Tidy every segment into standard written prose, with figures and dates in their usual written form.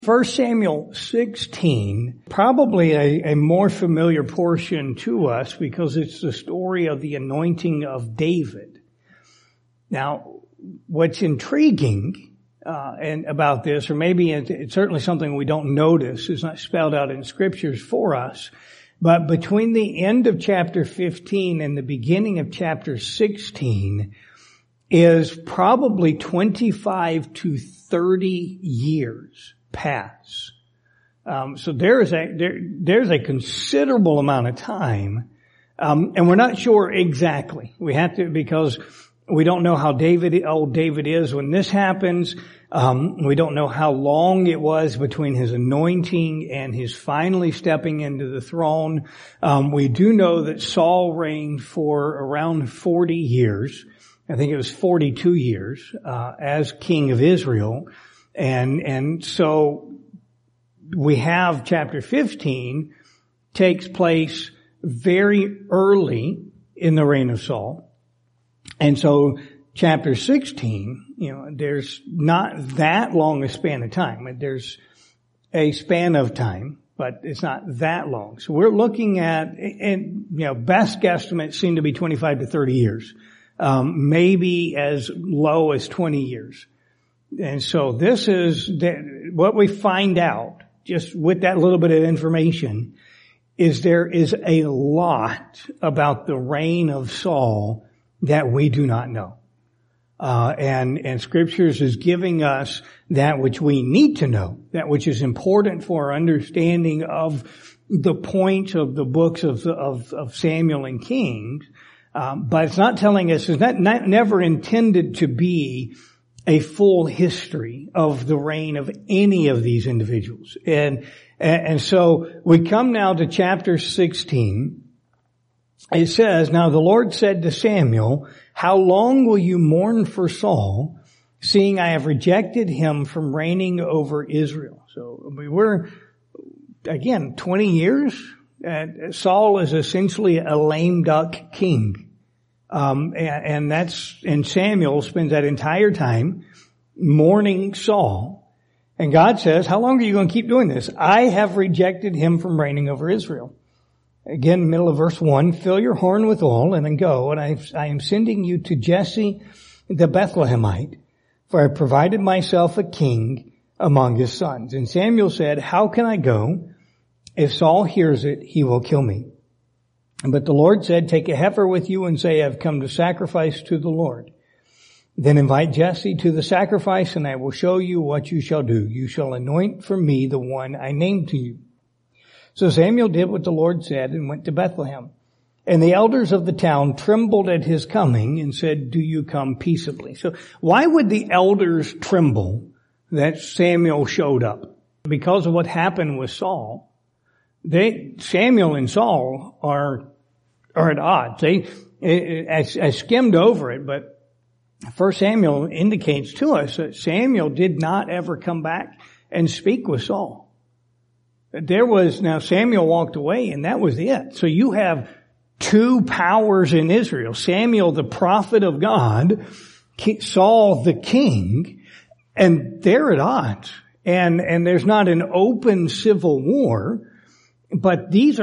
1 Samuel 16, probably a more familiar portion to us because it's the story of the anointing of David. Now, what's intriguing and about this, or maybe it's certainly something we don't notice, is not spelled out in scriptures for us, but between the end of chapter 15 and the beginning of chapter 16 is probably 25 to 30 years pass. So there's a considerable amount of time, and we're not sure exactly. We have to, because we don't know how old David is when this happens. We don't know how long it was between his anointing and his finally stepping into the throne. We do know that Saul reigned for around 40 years. I think it was 42 years, as king of Israel. And so we have chapter 15 takes place very early in the reign of Saul. And so chapter 16, there's not that long a span of time. There's a span of time, but it's not that long. So we're looking at, best guesstimates seem to be 25 to 30 years. Maybe as low as 20 years. And so this is what we find out just with that little bit of information is there is a lot about the reign of Saul that we do not know. And scriptures is giving us that which we need to know, that which is important for our understanding of the point of the books of Samuel and Kings. But it's not telling us, it's not never intended to be a full history of the reign of any of these individuals. And so we come now to chapter 16. It says, "Now the Lord said to Samuel, how long will you mourn for Saul, seeing I have rejected him from reigning over Israel?" So we're, again, 20 years. Saul is essentially a lame duck king. And Samuel spends that entire time mourning Saul. And God says, how long are you going to keep doing this? I have rejected him from reigning over Israel. Again, middle of verse 1, "Fill your horn with oil and then go, and I am sending you to Jesse the Bethlehemite, for I provided myself a king among his sons." And Samuel said, "How can I go? If Saul hears it, he will kill me." But the Lord said, "Take a heifer with you and say, I've come to sacrifice to the Lord. Then invite Jesse to the sacrifice, and I will show you what you shall do. You shall anoint for me the one I named to you." So Samuel did what the Lord said and went to Bethlehem. And the elders of the town trembled at his coming and said, "Do you come peaceably?" So why would the elders tremble that Samuel showed up? Because of what happened with Saul. Samuel and Saul are at odds. I skimmed over it, but 1 Samuel indicates to us that Samuel did not ever come back and speak with Saul. Now Samuel walked away and that was it. So you have two powers in Israel. Samuel, the prophet of God, Saul, the king, and they're at odds. And there's not an open civil war. But these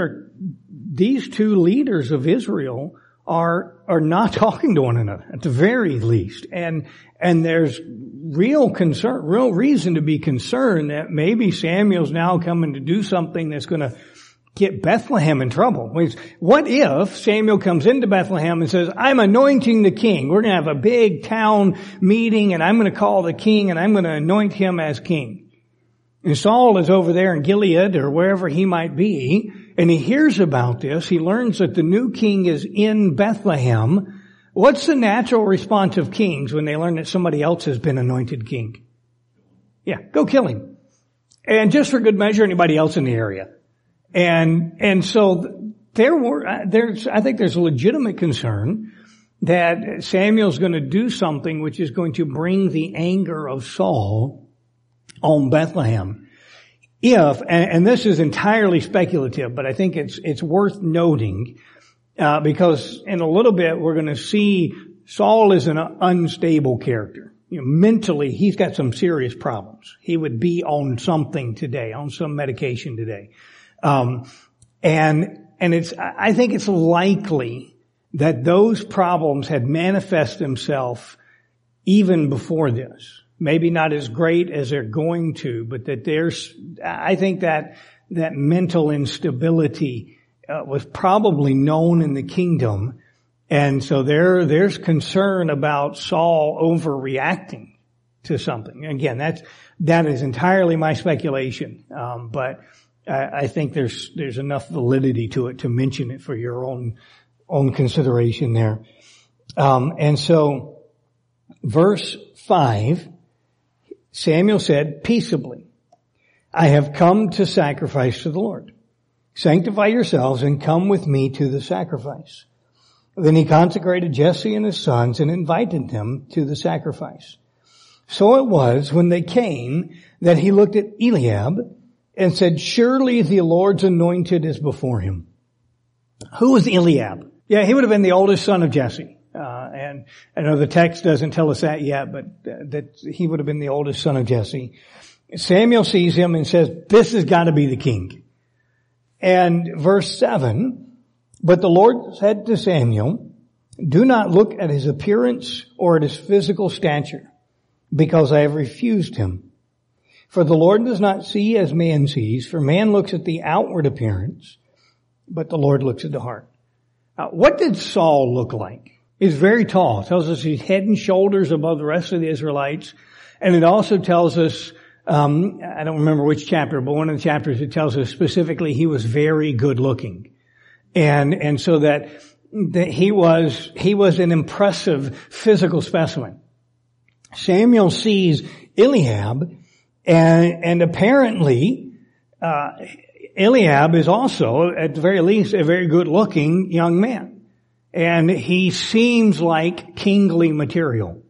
two leaders of Israel are not talking to one another, at the very least. And there's real reason to be concerned that maybe Samuel's now coming to do something that's going to get Bethlehem in trouble. What if Samuel comes into Bethlehem and says, "I'm anointing the king. We're going to have a big town meeting and I'm going to call the king and I'm going to anoint him as king." And Saul is over there in Gilead or wherever he might be, and he hears about this. He learns that the new king is in Bethlehem. What's the natural response of kings when they learn that somebody else has been anointed king? Yeah, go kill him. And just for good measure, anybody else in the area. And so I think there's a legitimate concern that Samuel's going to do something which is going to bring the anger of Saul on Bethlehem. And this is entirely speculative, but I think it's worth noting, because in a little bit we're going to see Saul is an unstable character. mentally, he's got some serious problems. He would be on something today, on some medication today. I think it's likely that those problems had manifested themselves even before this. Maybe not as great as they're going to, but I think that mental instability was probably known in the kingdom. And so there's concern about Saul overreacting to something. Again, that is entirely my speculation. But I think there's enough validity to it to mention it for your own consideration there. And so verse 5, Samuel said, peaceably, I have come to sacrifice to the Lord. Sanctify yourselves and come with me to the sacrifice. Then he consecrated Jesse and his sons and invited them to the sacrifice. So it was when they came that he looked at Eliab and said, surely the Lord's anointed is before him. Who was Eliab? Yeah, he would have been the oldest son of Jesse. And I know the text doesn't tell us that yet, but that he would have been the oldest son of Jesse. Samuel sees him and says, this has got to be the king. And verse 7, but the Lord said to Samuel, do not look at his appearance or at his physical stature, because I have refused him. For the Lord does not see as man sees, for man looks at the outward appearance, but the Lord looks at the heart. What did Saul look like? He's very tall. It tells us he's head and shoulders above the rest of the Israelites. And it also tells us, I don't remember which chapter, but one of the chapters it tells us specifically he was very good looking. And so that he was an impressive physical specimen. Samuel sees Eliab, and apparently, Eliab is also, at the very least, a very good looking young man. And he seems like kingly material.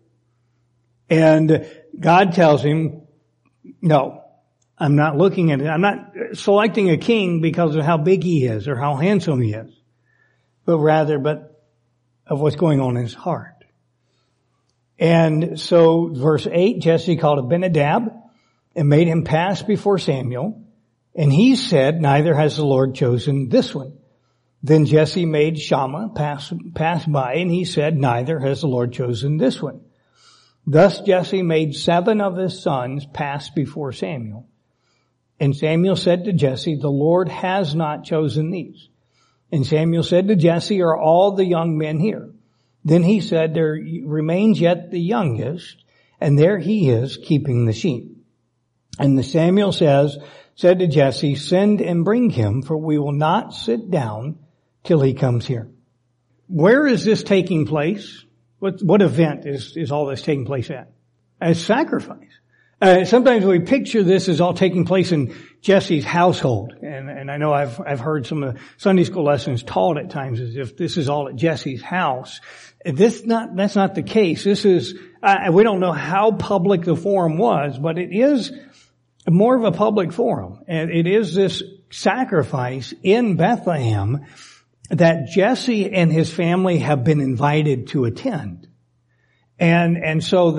And God tells him, no, I'm not looking at it. I'm not selecting a king because of how big he is or how handsome he is, but rather, of what's going on in his heart. And so verse 8, Jesse called Abinadab and made him pass before Samuel. And he said, neither has the Lord chosen this one. Then Jesse made Shammah pass by, and he said, neither has the Lord chosen this one. Thus Jesse made 7 of his sons pass before Samuel. And Samuel said to Jesse, the Lord has not chosen these. And Samuel said to Jesse, are all the young men here? Then he said, there remains yet the youngest, and there he is keeping the sheep. And Samuel said to Jesse, send and bring him, for we will not sit down till he comes here. Where is this taking place? What event is all this taking place at? As sacrifice. Sometimes we picture this as all taking place in Jesse's household. And I know I've heard some of the Sunday school lessons taught at times as if this is all at Jesse's house. That's not the case. This is, we don't know how public the forum was, but it is more of a public forum. And it is this sacrifice in Bethlehem that Jesse and his family have been invited to attend. And so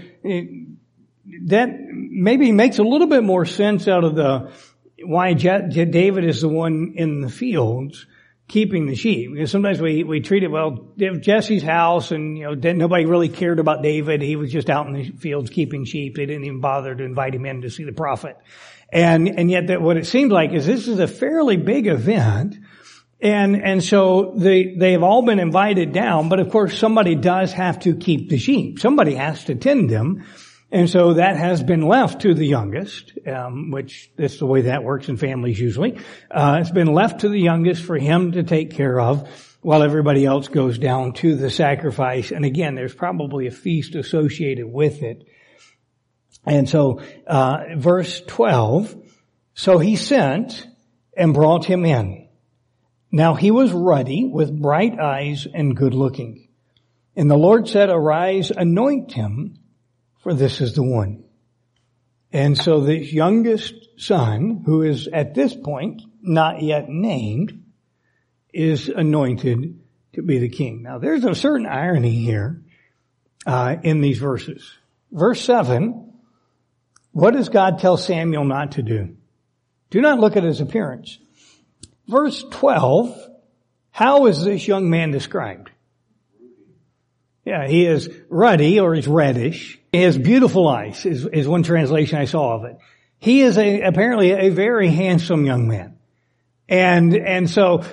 that maybe makes a little bit more sense out of why David is the one in the fields keeping the sheep. Because sometimes we treat it, well, Jesse's house and, nobody really cared about David. He was just out in the fields keeping sheep. They didn't even bother to invite him in to see the prophet. And yet what it seems like is this is a fairly big event. And so they have all been invited down, but of course somebody does have to keep the sheep. Somebody has to tend them. And so that has been left to the youngest, which is the way that works in families usually. It's been left to the youngest for him to take care of while everybody else goes down to the sacrifice. And again, there's probably a feast associated with it. And so, verse 12, so he sent and brought him in. Now he was ruddy with bright eyes and good looking. And the Lord said, arise, anoint him, for this is the one. And so this youngest son, who is at this point not yet named, is anointed to be the king. Now there's a certain irony here in these verses. Verse 7, what does God tell Samuel not to do? Do not look at his appearance. Verse 12, how is this young man described? Yeah, he is ruddy, or he's reddish. He has beautiful eyes, is one translation I saw of it. He is apparently a very handsome young man. And so,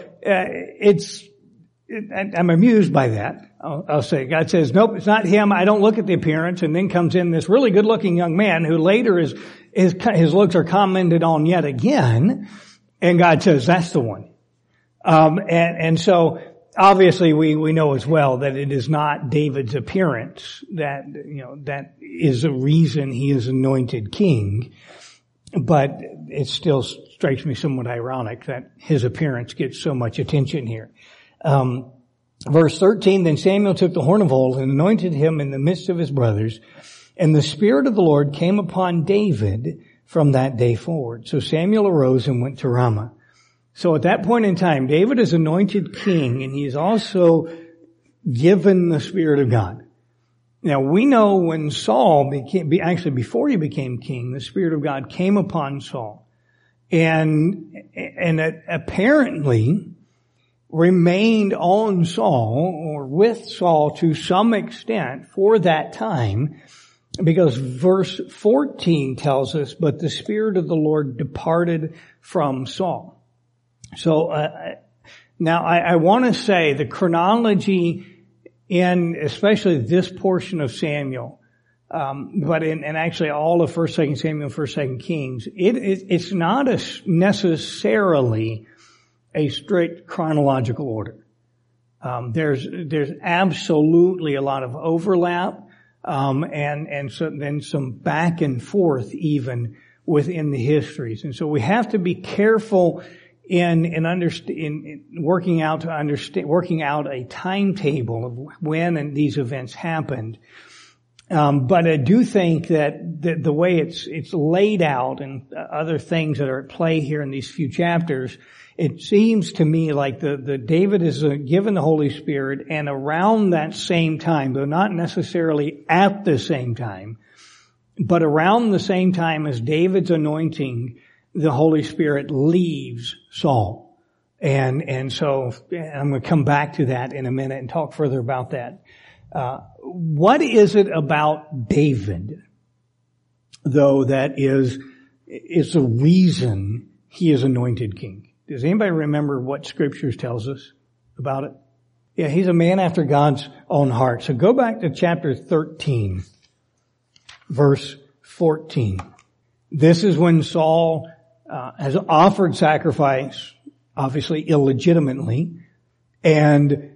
I'm amused by that. I'll say, God says, nope, it's not him. I don't look at the appearance. And then comes in this really good looking young man who later his looks are commented on yet again. And God says, that's the one. And so obviously we know as well that it is not David's appearance that is the reason he is anointed king. But it still strikes me somewhat ironic that his appearance gets so much attention here. Verse 13, then Samuel took the horn of oil and anointed him in the midst of his brothers, and the Spirit of the Lord came upon David from that day forward. So Samuel arose and went to Ramah. So at that point in time, David is anointed king, and he is also given the Spirit of God. Now we know when Saul actually before he became king, the Spirit of God came upon Saul, and it apparently remained on Saul or with Saul to some extent for that time, because verse 14 tells us, but the Spirit of the Lord departed from Saul. So now I want to say the chronology in especially this portion of Samuel, but in actually all of 1st, 2nd Samuel, 1st, 2nd Kings, it's not necessarily a strict chronological order. There's absolutely a lot of overlap, and so then some back and forth even within the histories. And so we have to be careful in working out a timetable of when these events happened. But I do think that the way it's laid out and other things that are at play here in these few chapters, it seems to me like the David is given the Holy Spirit, and around that same time, though not necessarily at the same time, but around the same time as David's anointing, the Holy Spirit leaves Saul. And so I'm going to come back to that in a minute and talk further about that. What is it about David, though, that is the reason he is anointed king? Does anybody remember what Scriptures tells us about it? Yeah, he's a man after God's own heart. So go back to chapter 13, verse 14. This is when Saul has offered sacrifice, obviously illegitimately, and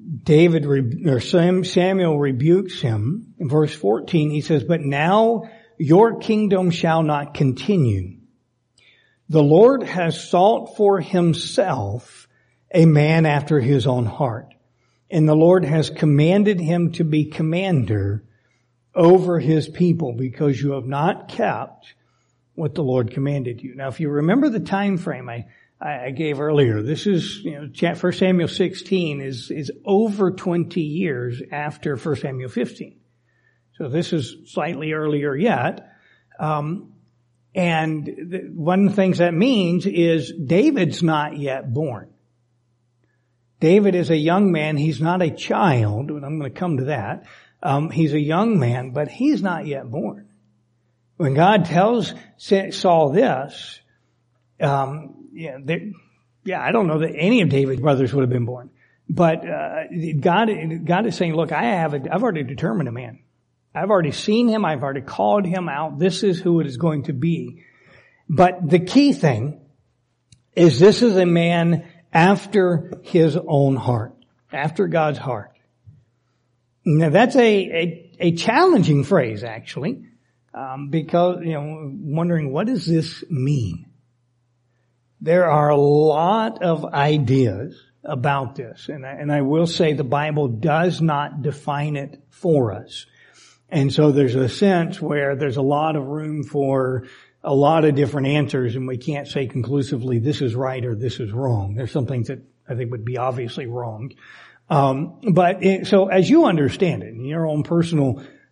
Samuel rebukes him. In verse 14, he says, but now your kingdom shall not continue. The Lord has sought for himself a man after his own heart, and the Lord has commanded him to be commander over his people, because you have not kept what the Lord commanded you. Now, if you remember the time frame I gave earlier, this is, 1 Samuel 16 is over 20 years after 1 Samuel 15. So this is slightly earlier yet. And one of the things that means is David's not yet born. David is a young man. He's not a child, and I'm going to come to that. He's a young man, but he's not yet born. When God tells Saul this, I don't know that any of David's brothers would have been born. But God is saying, look, I've already determined a man. I've already seen him. I've already called him out. This is who it is going to be. But the key thing is this is a man after his own heart, after God's heart. Now that's a challenging phrase, actually, because, wondering what does this mean? There are a lot of ideas about this, and I will say the Bible does not define it for us. And so there's a sense where there's a lot of room for a lot of different answers, and we can't say conclusively this is right or this is wrong. There's some things that I think would be obviously wrong. So as you understand it in your own personal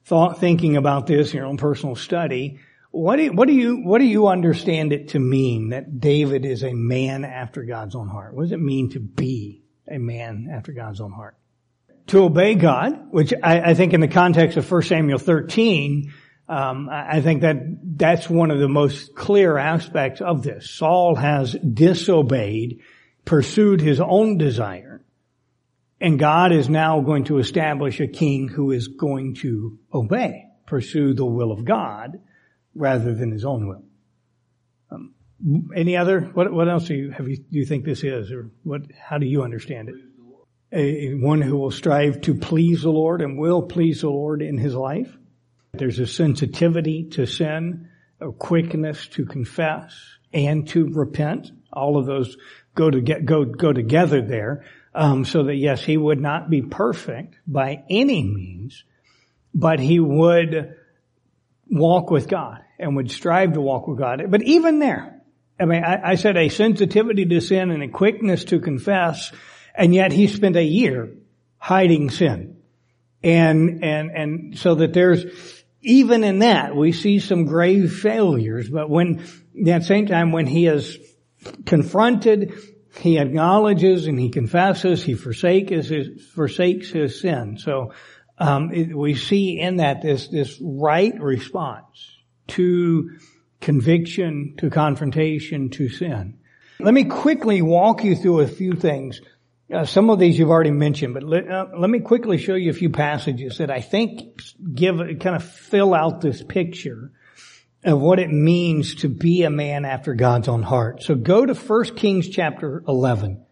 thinking about this in your own personal study, what do you understand it to mean that David is a man after God's own heart? What does it mean to be a man after God's own heart? To obey God, which I think in the context of 1 Samuel 13, I think that's one of the most clear aspects of this. Saul has disobeyed, pursued his own desire, and God is now going to establish a king who is going to obey, pursue the will of God rather than his own will. Any other? What else do you think this is, or how do you understand it? One who will strive to please the Lord and will please the Lord in his life. There's a sensitivity to sin, a quickness to confess, and to repent. All of those go together there. So that yes, he would not be perfect by any means, but he would walk with God and would strive to walk with God. But even there, I said a sensitivity to sin and a quickness to confess, and yet he spent a year hiding sin. And so that there's, even in that, we see some grave failures, but at the same time, when he is confronted, he acknowledges and he confesses, he forsakes his sin. So, we see in that this right response to conviction, to confrontation, to sin. Let me quickly walk you through a few things. Some of these you've already mentioned, but let me quickly show you a few passages that I think kind of fill out this picture of what it means to be a man after God's own heart. So go to 1 Kings chapter 11.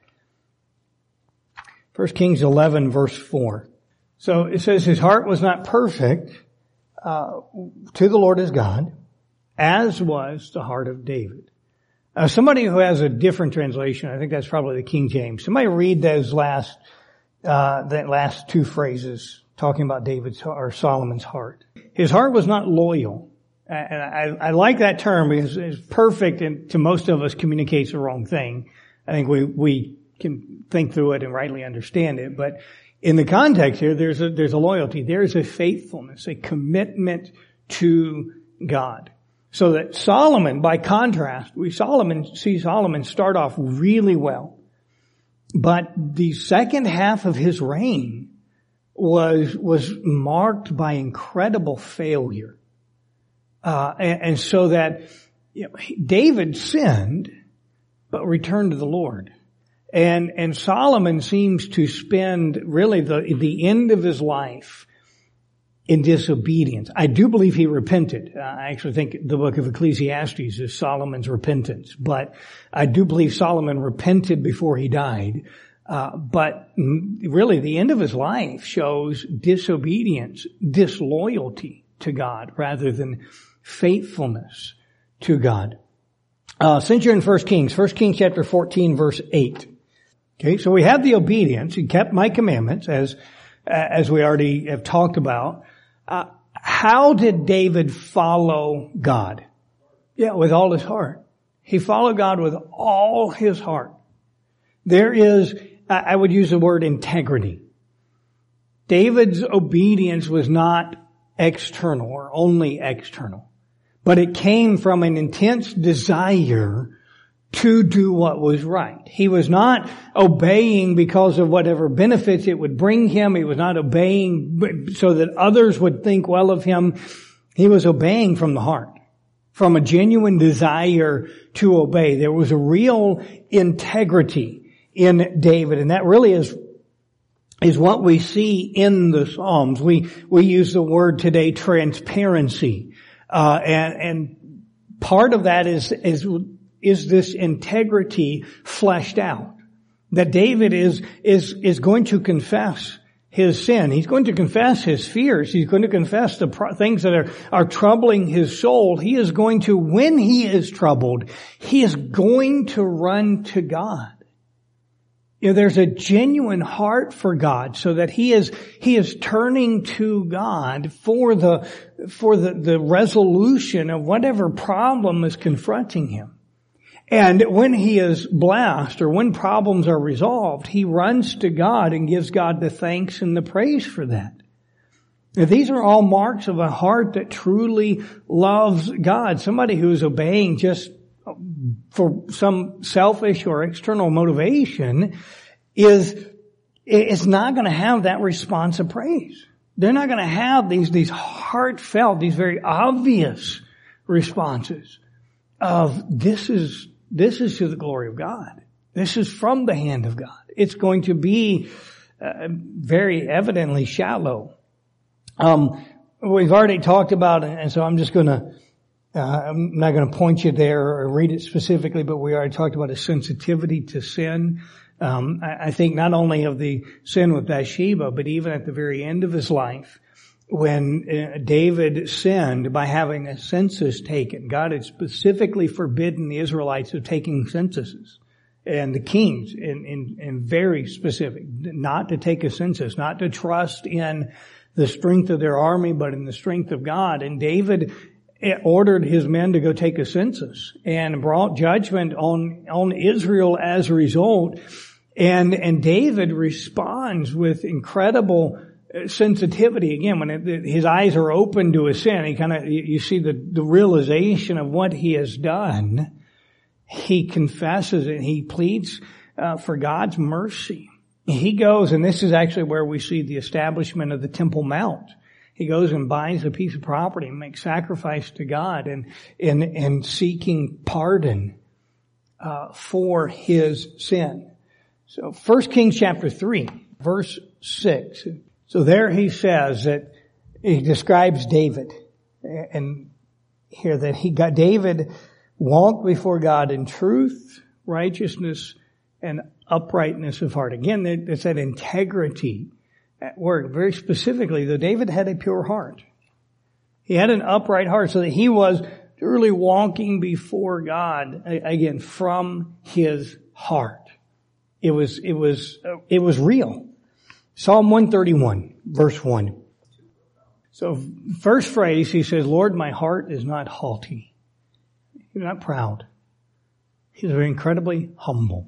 1 Kings 11 verse 4. So it says, his heart was not perfect to the Lord his God, as was the heart of David. Somebody who has a different translation, I think that's probably the King James. Somebody read those last two phrases talking about David's or Solomon's heart. His heart was not loyal. And I like that term because it's perfect and to most of us communicates the wrong thing. I think we can think through it and rightly understand it. But in the context here, there's a loyalty. There's a faithfulness, a commitment to God. So that Solomon, by contrast, see Solomon start off really well. But the second half of his reign was marked by incredible failure. And so that, David sinned, but returned to the Lord. And Solomon seems to spend really the end of his life in disobedience. I do believe he repented. I actually think the book of Ecclesiastes is Solomon's repentance. But I do believe Solomon repented before he died. But really the end of his life shows disobedience, disloyalty to God rather than faithfulness to God. Since you're in 1 Kings chapter 14 verse 8. Okay, so we have the obedience. He kept my commandments as we already have talked about. How did David follow God? Yeah, with all his heart. He followed God with all his heart. There is, I would use the word integrity. David's obedience was not external or only external, but it came from an intense desire to do what was right. He was not obeying because of whatever benefits it would bring him. He was not obeying so that others would think well of him. He was obeying from the heart, from a genuine desire to obey. There was a real integrity in David, and that really is what we see in the Psalms. We use the word today transparency, and part of that is this integrity fleshed out. That David is going to confess his sin. He's going to confess his fears. He's going to confess the things that are troubling his soul. He is going to, when he is troubled, he is going to run to God. There's a genuine heart for God, so that he is turning to God for the resolution of whatever problem is confronting him. And when he is blessed or when problems are resolved, he runs to God and gives God the thanks and the praise for that. Now, these are all marks of a heart that truly loves God. Somebody who is obeying just for some selfish or external motivation is not going to have that response of praise. They're not going to have these heartfelt, these very obvious responses of this is to the glory of God. This is from the hand of God. It's going to be very evidently shallow. We've already talked about it, and so I'm just gonna, I'm not gonna point you there or read it specifically, but we already talked about a sensitivity to sin. I think not only of the sin with Bathsheba, but even at the very end of his life, when David sinned by having a census taken. God had specifically forbidden the Israelites of taking censuses. And the kings, in very specific, not to take a census, not to trust in the strength of their army, but in the strength of God. And David ordered his men to go take a census and brought judgment on Israel as a result. And David responds with incredible sensitivity. Again, when his eyes are open to his sin, you see the realization of what he has done. He confesses it. He pleads for God's mercy. He goes, and this is actually where we see the establishment of the Temple Mount. He goes and buys a piece of property and makes sacrifice to God and seeking pardon for his sin. So 1 Kings chapter 3, verse 6. So there he says that he describes David, and here that David walked before God in truth, righteousness, and uprightness of heart. Again, it's that integrity at work. Very specifically, though, David had a pure heart. He had an upright heart, so that he was truly walking before God, again, from his heart. It was real. Psalm 131, verse 1. So, first phrase, he says, Lord, my heart is not haughty. He's not proud. He's very incredibly humble.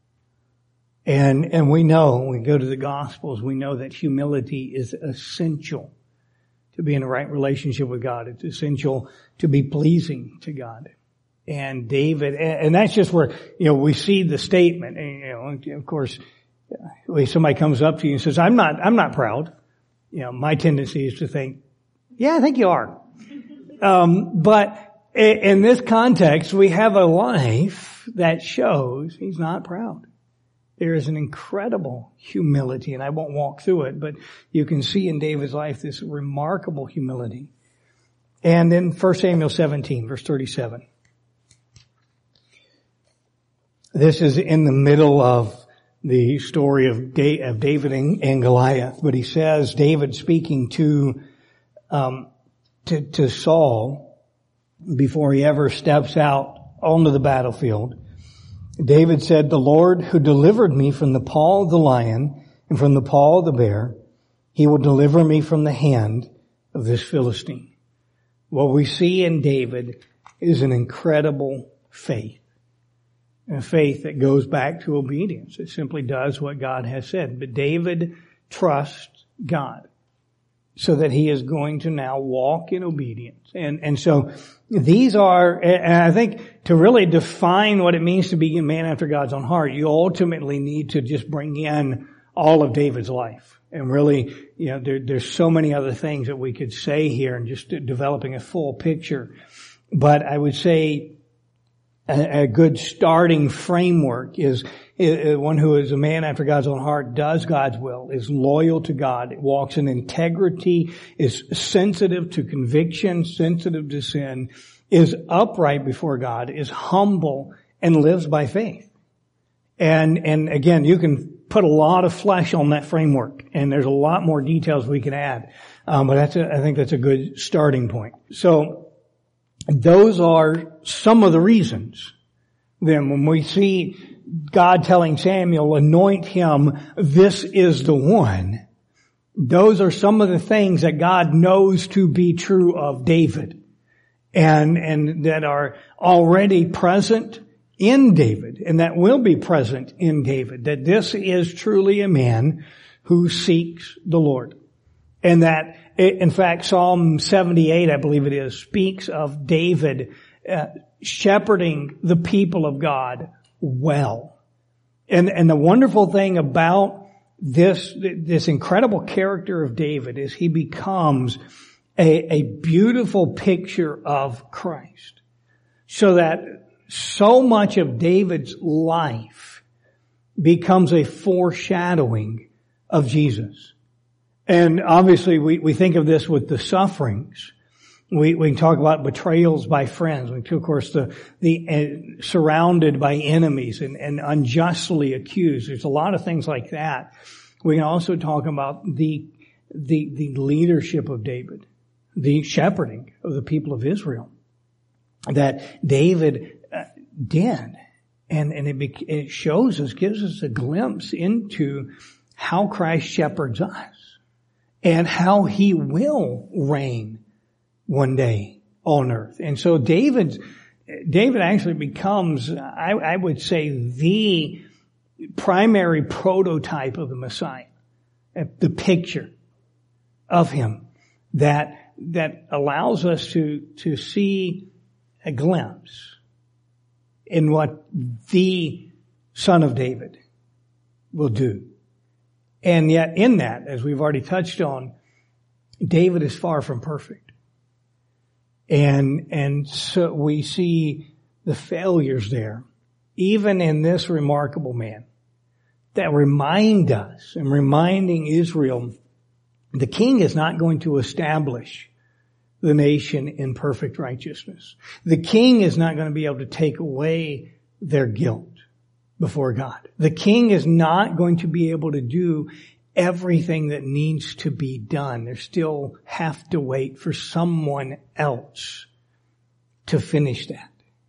And we know, when we go to the Gospels, we know that humility is essential to be in a right relationship with God. It's essential to be pleasing to God. And David, and that's just where, we see the statement. And, of course, when somebody comes up to you and says, I'm not proud. My tendency is to think, yeah, I think you are. But in this context, we have a life that shows he's not proud. There is an incredible humility, and I won't walk through it, but you can see in David's life this remarkable humility. And then 1 Samuel 17, verse 37. This is in the middle of the story of David and Goliath, but he says, David speaking to Saul before he ever steps out onto the battlefield. David said, the Lord who delivered me from the paw of the lion and from the paw of the bear, he will deliver me from the hand of this Philistine. What we see in David is an incredible faith. A faith that goes back to obedience. It simply does what God has said. But David trusts God so that he is going to now walk in obedience. And so these are, and I think to really define what it means to be a man after God's own heart, you ultimately need to just bring in all of David's life. And really, there's so many other things that we could say here and just developing a full picture. But I would say a good starting framework is one who is a man after God's own heart, does God's will, is loyal to God, walks in integrity, is sensitive to conviction, sensitive to sin, is upright before God, is humble, and lives by faith. And again, you can put a lot of flesh on that framework, and there's a lot more details we can add. But I think that's a good starting point. So, those are some of the reasons. Then when we see God telling Samuel, anoint him, this is the one, those are some of the things that God knows to be true of David and that are already present in David and that will be present in David, that this is truly a man who seeks the Lord. And that, in fact, Psalm 78, I believe it is, speaks of David shepherding the people of God well. And the wonderful thing about this incredible character of David is he becomes a beautiful picture of Christ. So that so much of David's life becomes a foreshadowing of Jesus. And obviously we think of this with the sufferings. We can talk about betrayals by friends. Of course, the surrounded by enemies and unjustly accused. There's a lot of things like that. We can also talk about the leadership of David, the shepherding of the people of Israel that David did. And it shows us, gives us a glimpse into how Christ shepherds us and how he will reign one day on earth. And so David actually becomes, I would say, the primary prototype of the Messiah, the picture of him that allows us to see a glimpse in what the Son of David will do. And yet in that, as we've already touched on, David is far from perfect. And so we see the failures there, even in this remarkable man, that remind us and reminding Israel, the king is not going to establish the nation in perfect righteousness. The king is not going to be able to take away their guilt before God. The king is not going to be able to do everything that needs to be done. They still have to wait for someone else to finish that.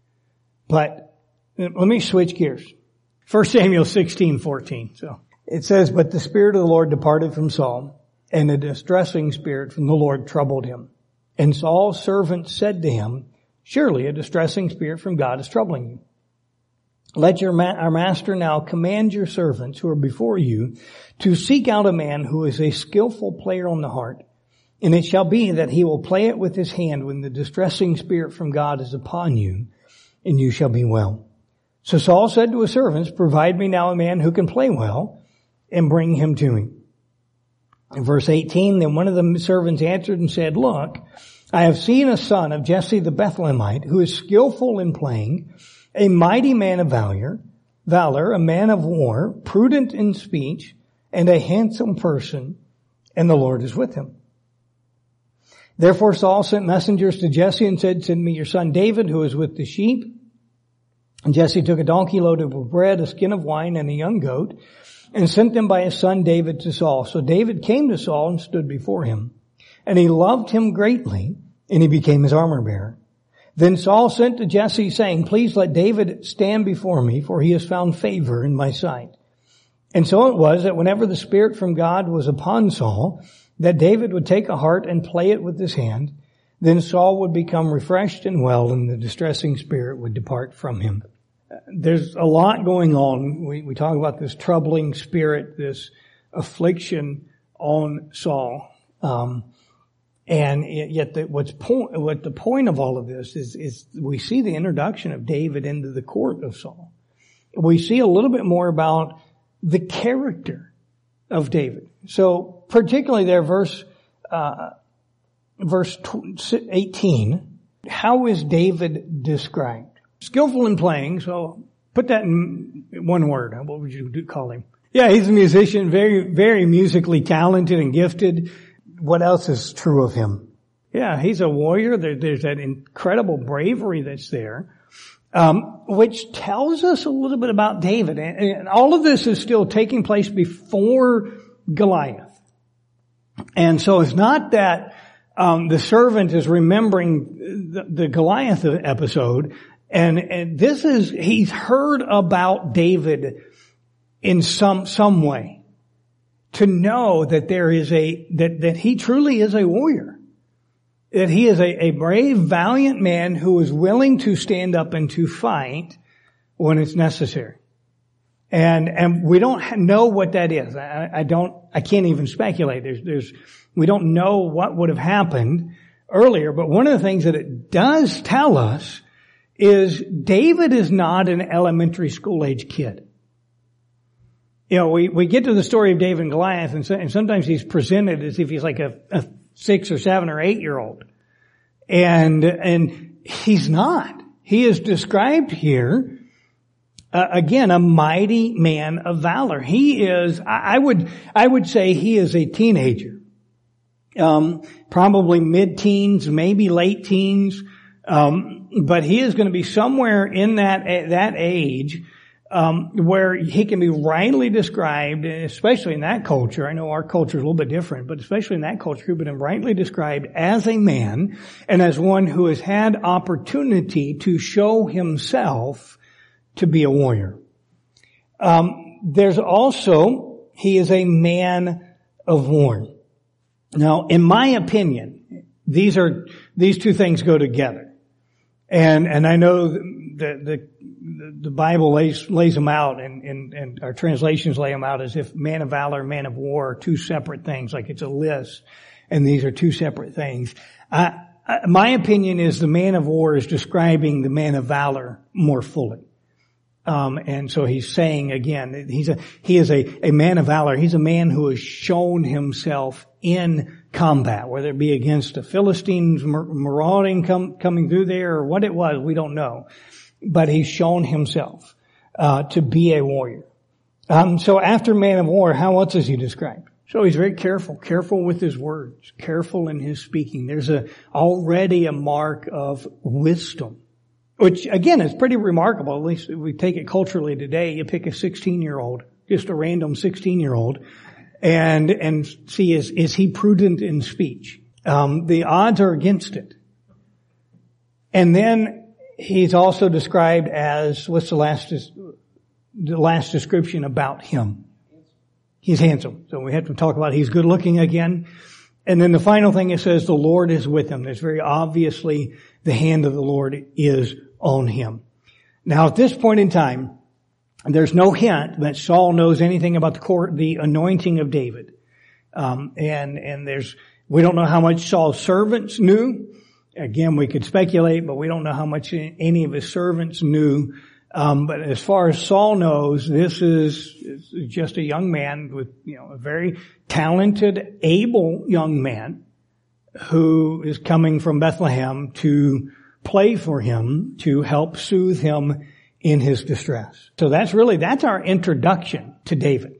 But let me switch gears. 1 Samuel 16:14. So it says, "But the Spirit of the Lord departed from Saul, and a distressing spirit from the Lord troubled him. And Saul's servant said to him, 'Surely a distressing spirit from God is troubling you. Let our master now command your servants who are before you to seek out a man who is a skillful player on the harp. And it shall be that he will play it with his hand when the distressing spirit from God is upon you, and you shall be well.' So Saul said to his servants, 'Provide me now a man who can play well, and bring him to me.' In verse 18, then one of the servants answered and said, 'Look, I have seen a son of Jesse the Bethlehemite who is skillful in playing, a mighty man of valor, a man of war, prudent in speech, and a handsome person, and the Lord is with him.' Therefore Saul sent messengers to Jesse and said, 'Send me your son David, who is with the sheep.' And Jesse took a donkey loaded with bread, a skin of wine, and a young goat, and sent them by his son David to Saul. So David came to Saul and stood before him. And he loved him greatly, and he became his armor bearer. Then Saul sent to Jesse, saying, 'Please let David stand before me, for he has found favor in my sight.' And so it was that whenever the Spirit from God was upon Saul, that David would take a harp and play it with his hand. Then Saul would become refreshed and well, and the distressing spirit would depart from him." There's a lot going on. We talk about this troubling spirit, this affliction on Saul. And yet what the point of all of this is we see the introduction of David into the court of Saul. We see a little bit more about the character of David. So particularly there, verse 18, how is David described? Skillful in playing, so put that in one word. What would you call him? Yeah, he's a musician, very, very musically talented and gifted. What else is true of him? Yeah, he's a warrior. There's that incredible bravery that's there, which tells us a little bit about David. And all of this is still taking place before Goliath. And so it's not that the servant is remembering the Goliath episode. And this is, he's heard about David in some way, to know that there is that he truly is a warrior, that he is a brave, valiant man who is willing to stand up and to fight when it's necessary. And we don't know what that is. I can't even speculate. We don't know what would have happened earlier, but one of the things that it does tell us is David is not an elementary school age kid. You know, we get to the story of David and Goliath, and sometimes he's presented as if he's like a 6 or 7 or 8 year old. And he's not. He is described here, again, a mighty man of valor. He is, I would say he is a teenager. Probably mid-teens, maybe late teens. But he is going to be somewhere in that age, where he can be rightly described, especially in that culture. I know our culture is a little bit different, but especially in that culture, he's been rightly described as a man and as one who has had opportunity to show himself to be a warrior. There's also, he is a man of war. Now, in my opinion, these two things go together. And I know the Bible lays them out, and our translations lay them out as if man of valor, man of war are two separate things, like it's a list, and these are two separate things. My opinion is the man of war is describing the man of valor more fully. And so he's saying again, he is a man of valor. He's a man who has shown himself in combat, whether it be against the Philistines marauding coming through there or what it was, we don't know. But he's shown himself, to be a warrior. So after man of war, how else is he described? So he's very careful with his words, careful in his speaking. There's already a mark of wisdom. Which, again, is pretty remarkable. At least if we take it culturally today, you pick a 16-year-old, just a random 16-year-old, and see, is he prudent in speech? The odds are against it. And then he's also described as, what's the last description about him? He's handsome. So we have to talk about he's good looking again. And then the final thing it says, the Lord is with him. There's very obviously the hand of the Lord is on him. Now at this point in time, there's no hint that Saul knows anything about the anointing of David. We don't know how much Saul's servants knew. Again, we could speculate, but we don't know how much any of his servants knew. But as far as Saul knows, this is just a young man with, a very talented, able young man who is coming from Bethlehem to play for him, to help soothe him in his distress. So that's our introduction to David.